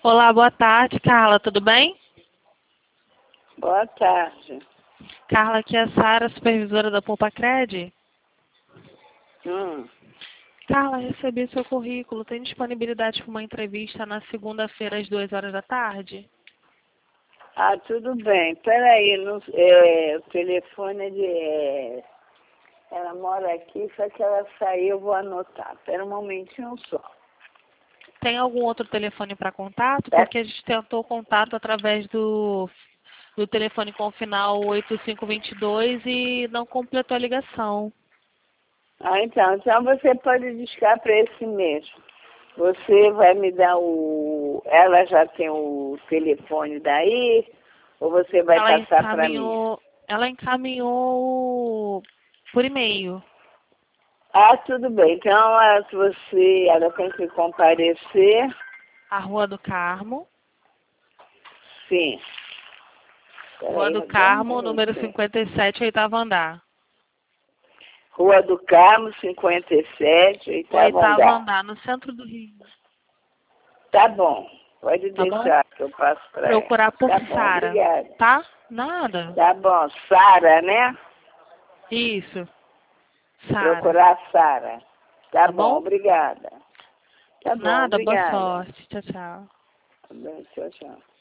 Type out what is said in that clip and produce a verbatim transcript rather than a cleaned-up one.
Olá, boa tarde, Carla, tudo bem? Boa tarde. Carla, aqui é a Sara, supervisora da Poupa-Cred. Hum. Carla, recebi seu currículo. Tem disponibilidade para uma entrevista na segunda-feira às duas horas da tarde? Ah, tudo bem. Peraí, não, é, o telefone é de... É, ela mora aqui, só que ela saiu, eu vou anotar. Espera um momentinho só. Tem algum outro telefone para contato? É. Porque a gente tentou contato através do, do telefone com o final oito cinco dois dois e não completou a ligação. Ah, então, então você pode discar para esse mesmo. Você vai me dar o... Ela já tem o telefone daí? Ou você vai Ela passar para mim? encaminhou, ela encaminhou por e-mail. Ah, tudo bem. Então, ela, você, ela tem que comparecer. A Rua do Carmo. Sim. Rua Peraí, do dá um Carmo, número minutinho. cinquenta e sete, oitavo andar. Rua do Carmo, cinquenta e sete, oitavo Oitavo andar. andar, no centro do Rio. Tá bom. Pode Tá bom? deixar que eu passo para ela. Procurar por Tá bom, Sara. obrigada. Tá? Nada. Tá bom. Sara, né? Isso. Sara. Procurar Sara. Tá Tá bom, bom? obrigada. Tá bom, Nada, boa obrigada. sorte. Tchau, tchau. Tá bem, tchau, tchau.